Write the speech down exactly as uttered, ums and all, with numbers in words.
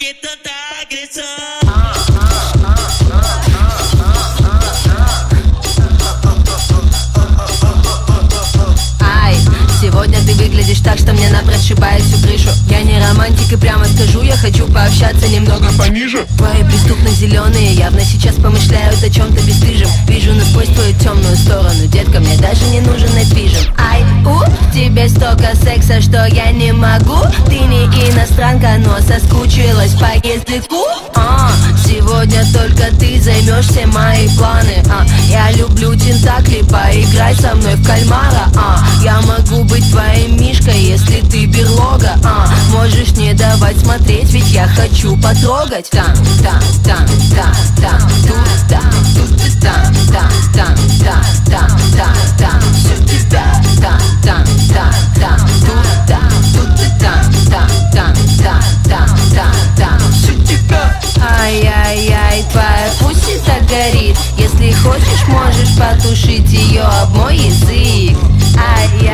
que tanta agressão? Сегодня ты выглядишь так, что мне напрочь шибает всю крышу. Я не романтик и прямо скажу, я хочу пообщаться немного пониже. Твои преступно зеленые явно сейчас помышляют о чем-то бесстыжем. Вижу насквозь твою темную сторону, детка, мне даже не нужен Night Vision. Ай, у, тебе столько секса, что я не могу. Ты не иностранка, но соскучилась по языку. А, сегодня только ты займешь все мои планы. А, я люблю тентакли, поиграй со мной в кальмара. А, я могу быть твоим мишкой, если ты берлога. А, можешь не давать смотреть, ведь я хочу потрогать. Там, там, там, там, там, тут, там, тут, там, там, там, там, там, там, там, всю тебя. Там, там, там, там, тут, там, тут, там, там, там, там, там, там, там, всю тебя. Ай-яй-яй, твоя пусть так горит. Если хочешь, можешь потушить ее об мой язык. Ай-яй.